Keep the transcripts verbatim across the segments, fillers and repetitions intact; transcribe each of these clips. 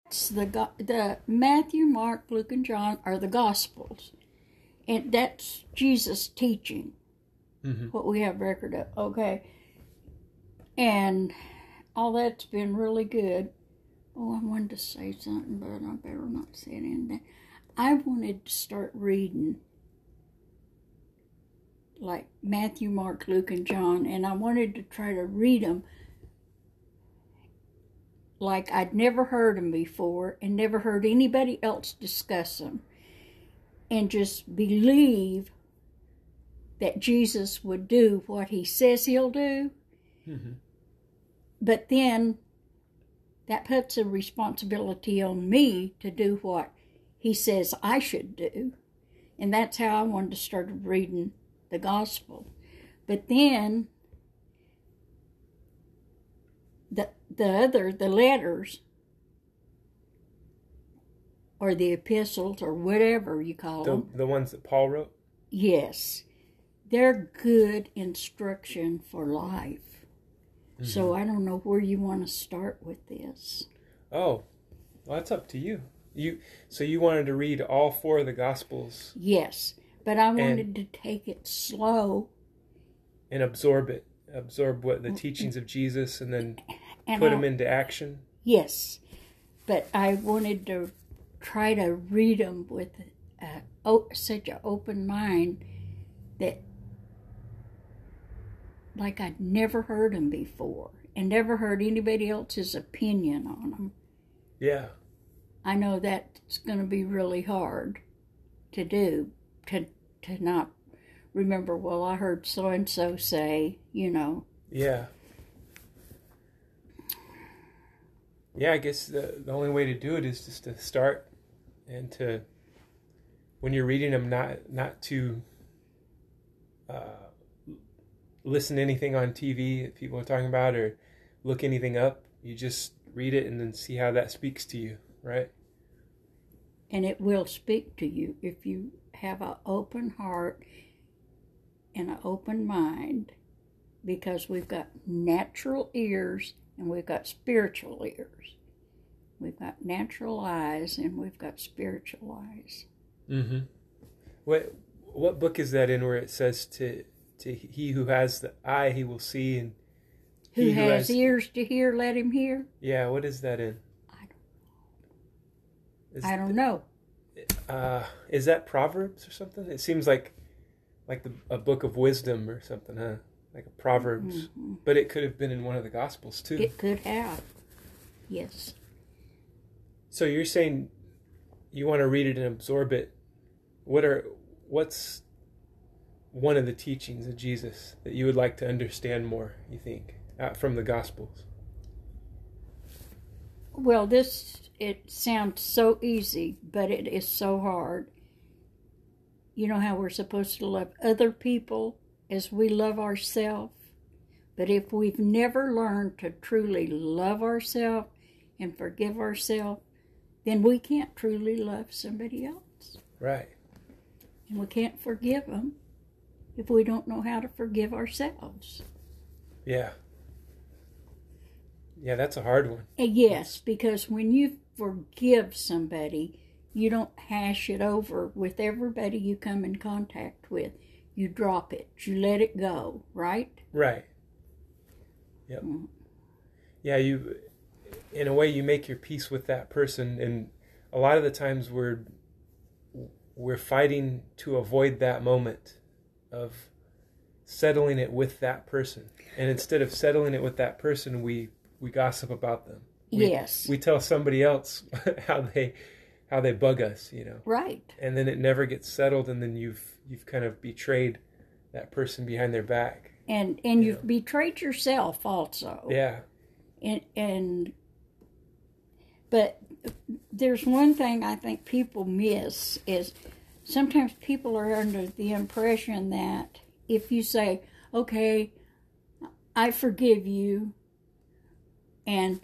It's the go- the Matthew, Mark, Luke, and John are the Gospels, and that's Jesus' teaching. Mm-hmm. What we have record of, okay, and all that's been really good. Oh, I wanted to say something, but I better not say anything. I wanted to start reading like Matthew, Mark, Luke, and John, and I wanted to try to read them like I'd never heard them before and never heard anybody else discuss them, and just believe that Jesus would do what he says he'll do. Mm-hmm. But then that puts a responsibility on me to do what he says I should do. And that's how I wanted to start reading the gospel. But then the the other, the letters, or the epistles, or whatever you call the, them. The ones that Paul wrote? Yes. They're good instruction for life. Mm-hmm. So I don't know where you want to start with this. Oh, well, that's up to you. You so you wanted to read all four of the Gospels? Yes, but I wanted and, to take it slow and absorb it, absorb what the teachings of Jesus, and then and put I, them into action. Yes, but I wanted to try to read them with uh, oh, such an open mind that, like I'd never heard them before, and never heard anybody else's opinion on them. Yeah. I know that's going to be really hard to do, to to not remember, well, I heard so-and-so say, you know. Yeah. Yeah, I guess the, the only way to do it is just to start and to, when you're reading them, not, not to uh, listen to anything on T V that people are talking about or look anything up. You just read it and then see how that speaks to you. Right. And it will speak to you if you have an open heart and an open mind, because we've got natural ears and we've got spiritual ears. We've got natural eyes and we've got spiritual eyes. Mm-hmm. What what book is that in where it says to to he who has the eye he will see, and who, who has, has ears to hear, let him hear? Yeah, what is that in? Is I don't know. Uh, is that Proverbs or something? It seems like like the, a book of wisdom or something, huh? Like a Proverbs. Mm-hmm. But it could have been in one of the Gospels, too. It could have. Yes. So you're saying you want to read it and absorb it. What are what's one of the teachings of Jesus that you would like to understand more, you think, uh, from the Gospels? Well, this... It sounds so easy, but it is so hard. You know how we're supposed to love other people as we love ourselves? But if we've never learned to truly love ourselves and forgive ourselves, then we can't truly love somebody else. Right. And we can't forgive them if we don't know how to forgive ourselves. Yeah. Yeah, that's a hard one. And yes, because when you forgive somebody, you don't hash it over with everybody you come in contact with. You drop it. You let it go, right? Right. Yep. Mm. Yeah, you, in a way, you make your peace with that person, and a lot of the times we're we're fighting to avoid that moment of settling it with that person, and instead of settling it with that person, we we gossip about them. We, yes. We tell somebody else how they how they bug us, you know. Right. And then it never gets settled, and then you've you've kind of betrayed that person behind their back. And and you you've know? betrayed yourself also. Yeah. And and but there's one thing I think people miss is sometimes people are under the impression that if you say, "Okay, I forgive you," and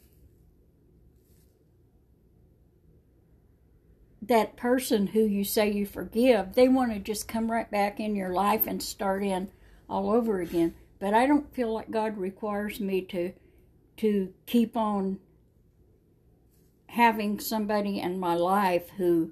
that person who you say you forgive, they want to just come right back in your life and start in all over again. But I don't feel like God requires me to to keep on having somebody in my life who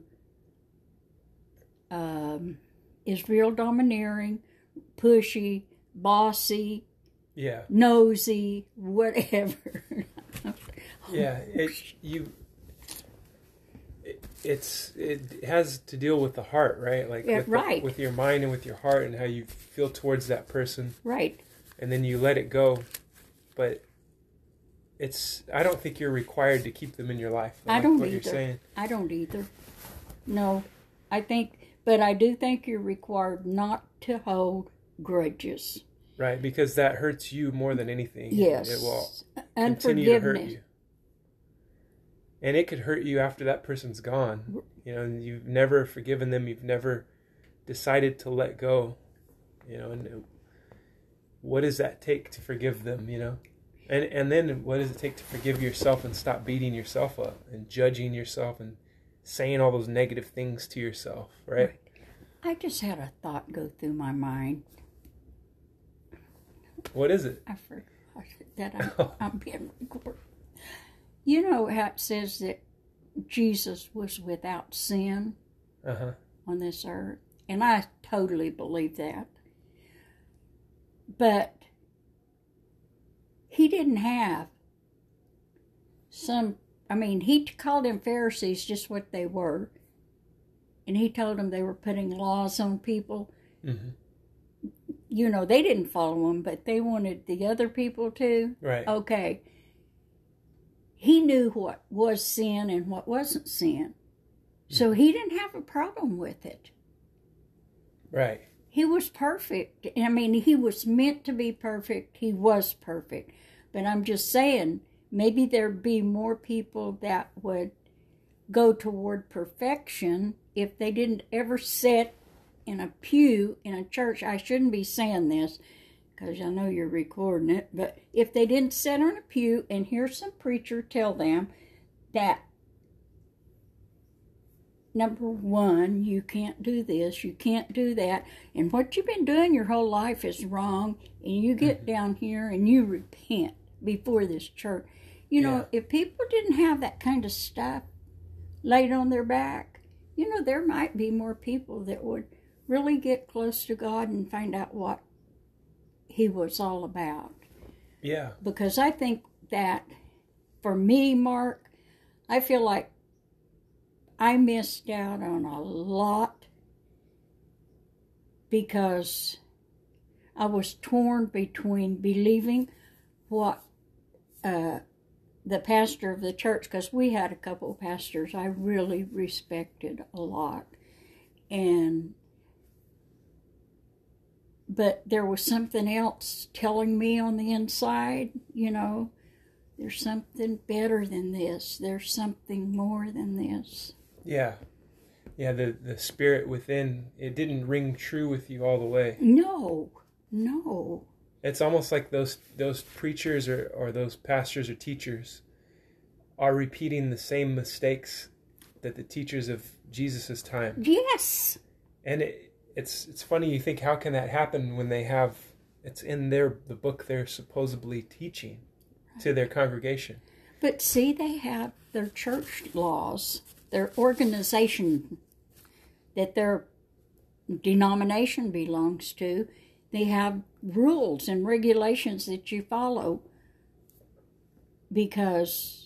um, is real domineering, pushy, bossy, yeah, nosy, whatever. yeah. It you. It, it's it has to deal with the heart, right? Like Yeah, with, right. the, with your mind and with your heart and how you feel towards that person, Right. and then you let it go. But it's I don't think you're required to keep them in your life. I like don't what either. You're saying. I don't either. No, I think, but I do think you're required not to hold grudges. Right, because that hurts you more than anything. Yes. It will Unforgiveness. continue to hurt you. And it could hurt you after that person's gone. You know, and you've never forgiven them. You've never decided to let go. You know, and what does that take to forgive them, you know? And and then what does it take to forgive yourself and stop beating yourself up and judging yourself and saying all those negative things to yourself, right? Right. I just had a thought go through my mind. What is it? I forgot that I'm, I'm being recorded. You know how it says that Jesus was without sin Uh-huh. on this earth? And I totally believe that. But he didn't have some, I mean, he called them Pharisees just what they were. And he told them they were putting laws on people. Mm-hmm. You know, they didn't follow them, but they wanted the other people to. Right. Okay. He knew what was sin and what wasn't sin. So he didn't have a problem with it. Right. He was perfect. I mean, he was meant to be perfect. He was perfect. But I'm just saying, maybe there'd be more people that would go toward perfection if they didn't ever sit in a pew in a church. I shouldn't be saying this because I know you're recording it, but if they didn't sit on a pew and hear some preacher tell them that, number one, you can't do this, you can't do that, and what you've been doing your whole life is wrong, and you get mm-hmm. down here and you repent before this church. You know, yeah. If people didn't have that kind of stuff laid on their back, you know, there might be more people that would really get close to God and find out what he was all about. Yeah. Because I think that, for me, Mark, I feel like I missed out on a lot because I was torn between believing what uh, the pastor of the church, because we had a couple of pastors I really respected a lot, and but there was something else telling me on the inside, you know, there's something better than this. There's something more than this. Yeah. Yeah, the, the spirit within, it didn't ring true with you all the way. No, no. It's almost like those those preachers or, or those pastors or teachers are repeating the same mistakes that the teachers of Jesus' time. Yes. And it, it's it's funny, you think, how can that happen when they have, it's in their the book they're supposedly teaching to their congregation. But see, they have their church laws, their organization that their denomination belongs to. They have rules and regulations that you follow because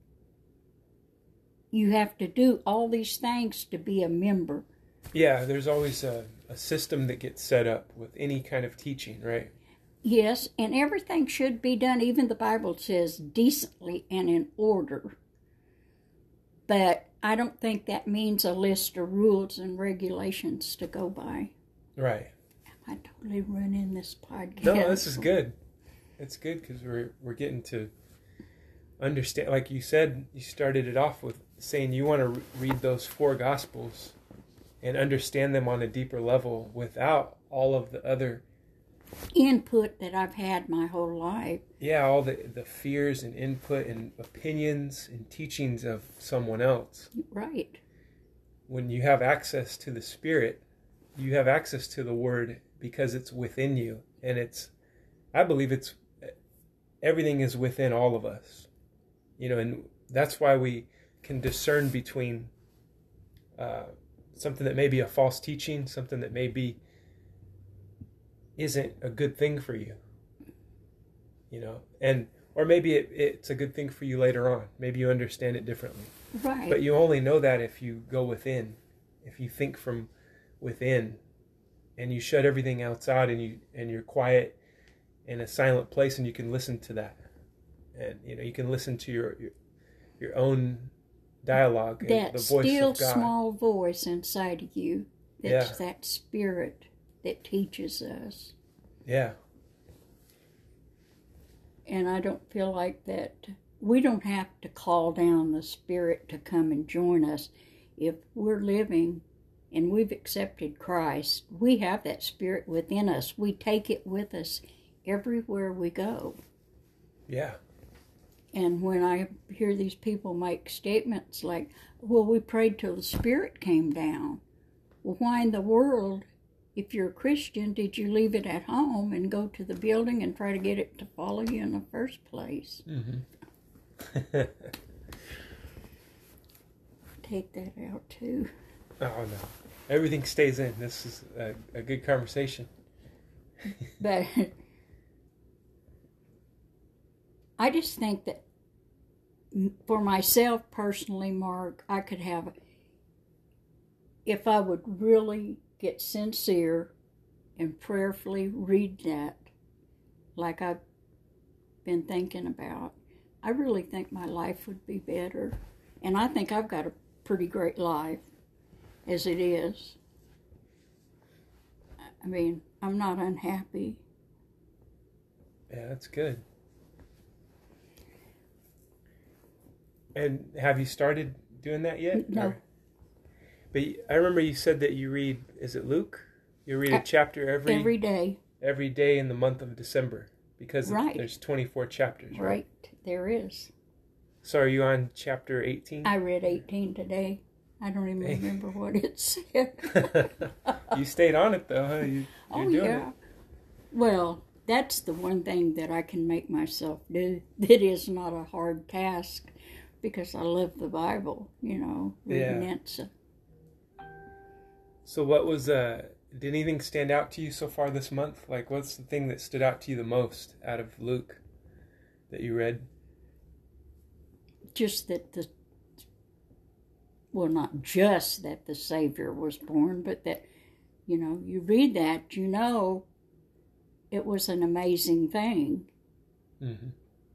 you have to do all these things to be a member. Yeah, there's always a, a system that gets set up with any kind of teaching, right? Yes, and everything should be done, even the Bible says, decently and in order. But I don't think that means a list of rules and regulations to go by. Right. Am I totally ruining this podcast? No, this is good. It's good because we're we're getting to understand. Like you said, you started it off with saying you want to re- read those four Gospels and understand them on a deeper level without all of the other input that I've had my whole life. Yeah, all the, the fears and input and opinions and teachings of someone else. Right. When you have access to the Spirit, you have access to the Word because it's within you. And it's, I believe it's, everything is within all of us. You know, and that's why we can discern between uh, something that may be a false teaching, something that maybe isn't a good thing for you, you know, and or maybe it, it's a good thing for you later on. Maybe you understand it differently. Right. But you only know that if you go within, if you think from within, and you shut everything else out, and you and you're quiet in a silent place, and you can listen to that, and you know you can listen to your your, your own dialogue, and that the voice still of God. Small voice inside of you. That's Yeah. that spirit that teaches us. Yeah. And I don't feel like that. We don't have to call down the Spirit to come and join us. If we're living and we've accepted Christ, we have that Spirit within us. We take it with us everywhere we go. Yeah. And when I hear these people make statements like, well, we prayed till the Spirit came down. Well, why in the world, if you're a Christian, did you leave it at home and go to the building and try to get it to follow you in the first place? Mm-hmm. Take that out too. Oh no, everything stays in. This is a, a good conversation. But I just think that for myself personally, Mark, I could have, if I would really get sincere and prayerfully read that like I've been thinking about, I really think my life would be better. And I think I've got a pretty great life as it is. I mean, I'm not unhappy. Yeah, that's good. And have you started doing that yet? No. Or, but I remember you said that you read, is it Luke? You read a Uh, chapter every Every day. every day in the month of December, because Right. there's twenty-four chapters, right? Right, there is. So are you on chapter eighteen? I read eighteen today. I don't even remember what it said. You stayed on it though, huh? You, you're Oh, doing yeah. it. Well, that's the one thing that I can make myself do that is not a hard task, because I love the Bible, you know, reading Yeah. it. So So what was, uh, did anything stand out to you so far this month? Like, what's the thing that stood out to you the most out of Luke that you read? just that the, well, not just that the Savior was born, but that, you know, you read that, you know, it was an amazing thing. Mm-hmm.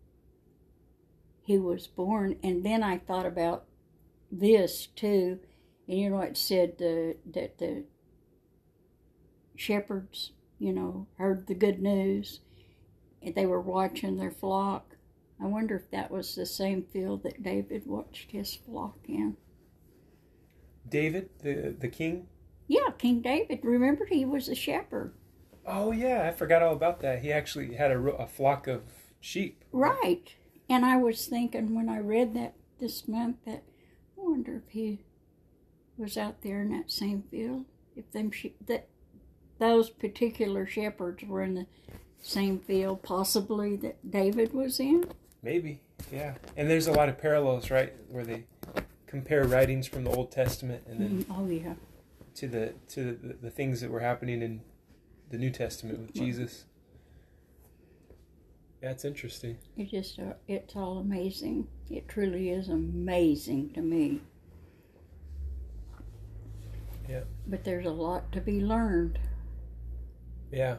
He was born. And then I thought about this too, and you know, it said the, that the shepherds, you know, heard the good news, and they were watching their flock. I wonder if that was the same field that David watched his flock in. David, the the king? Yeah, King David. Remember, he was a shepherd. Oh yeah, I forgot all about that. He actually had a, a flock of sheep. Right. And I was thinking when I read that this month that I wonder if he was out there in that same field. If them she- that those particular shepherds were in the same field possibly that David was in. Maybe, yeah. And there's a lot of parallels, right, where they compare writings from the Old Testament and then Mm, oh yeah. to the to the, the things that were happening in the New Testament with Jesus. That's interesting. It just uh, it's all amazing. It truly is amazing to me. Yeah. But there's a lot to be learned. Yeah.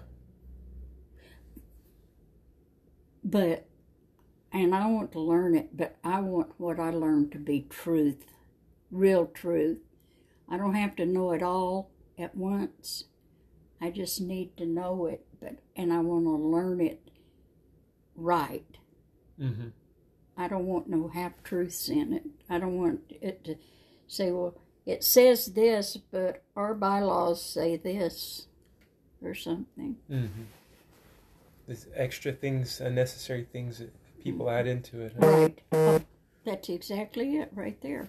But, and I want to learn it, but I want what I learned to be truth, real truth. I don't have to know it all at once. I just need to know it, but and I want to learn it right. Mm-hmm. I don't want no half-truths in it. I don't want it to say, well, it says this, but our bylaws say this, or something. Mm-hmm. There's extra things, unnecessary things that people add into it. Huh? Right. Oh, that's exactly it right there.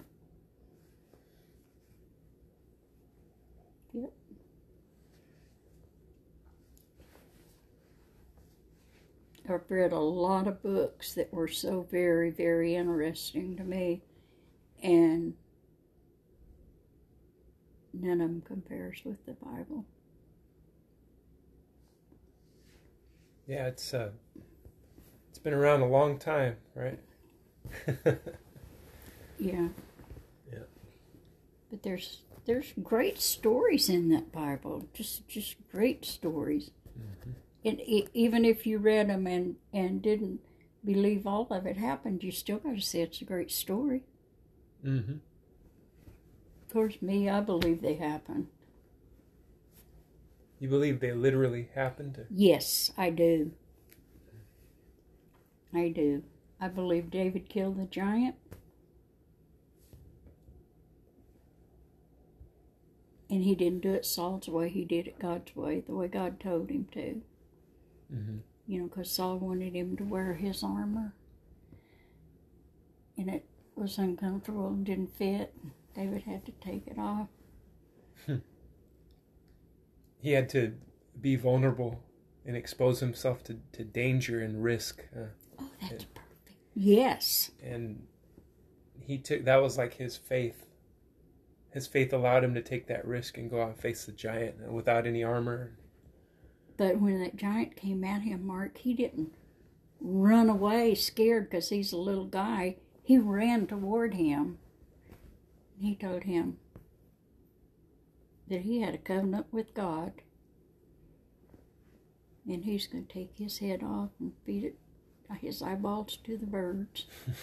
Yep. I've read a lot of books that were so very, very interesting to me. and none of them compares with the Bible. Yeah, it's uh, it's been around a long time, right? Yeah. Yeah. But there's there's great stories in that Bible, just just great stories. Mm-hmm. And it, even if you read them and, and didn't believe all of it happened, you still got to say it's a great story. Mm-hmm. Of course, me, I believe they happened. You believe they literally happened? Or? Yes, I do. I do. I believe David killed the giant. And he didn't do it Saul's way. He did it God's way, the way God told him to. Mm-hmm. You know, because Saul wanted him to wear his armor. And it was uncomfortable and didn't fit. David had to take it off. He had to be vulnerable and expose himself to, to danger and risk. Uh, Oh, that's and, perfect. Yes. And he took, that was like his faith. His faith allowed him to take that risk and go out and face the giant without any armor. But when that giant came at him, Mark, he didn't run away scared because he's a little guy. He ran toward him. He told him that he had a covenant with God. And he's going to take his head off and feed it, his eyeballs to the birds.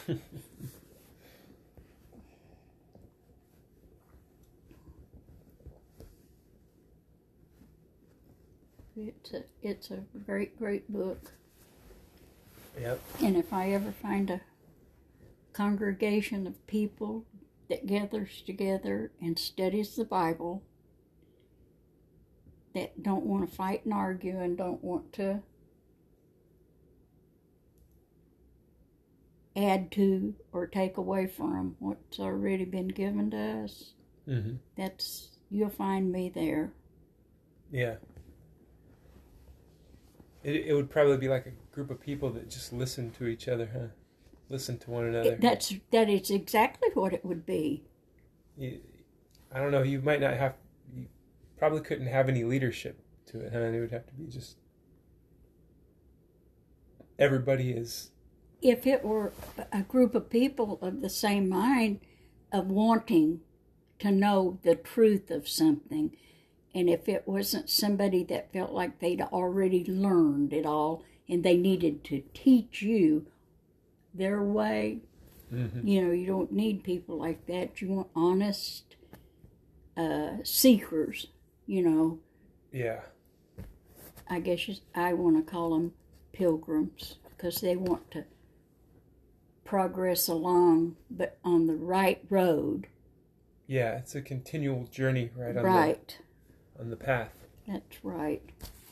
It's a, it's a great, great book. Yep. And if I ever find a congregation of people that gathers together and studies the Bible, that don't want to fight and argue and don't want to add to or take away from what's already been given to us, mm-hmm. that's, you'll find me there. Yeah. It it would probably be like a group of people that just listen to each other, huh? Listen to one another. It, that's that is exactly what it would be. You, I don't know. You might not have. You probably couldn't have any leadership to it, huh? It would have to be just everybody is. If it were a group of people of the same mind, of wanting to know the truth of something. And if it wasn't somebody that felt like they'd already learned it all and they needed to teach you their way, mm-hmm. you know, you don't need people like that. You want honest uh, seekers, you know. Yeah. I guess I want to call them pilgrims because they want to progress along, but on the right road. Yeah, it's a continual journey, right? On Right. The, on the path. That's right.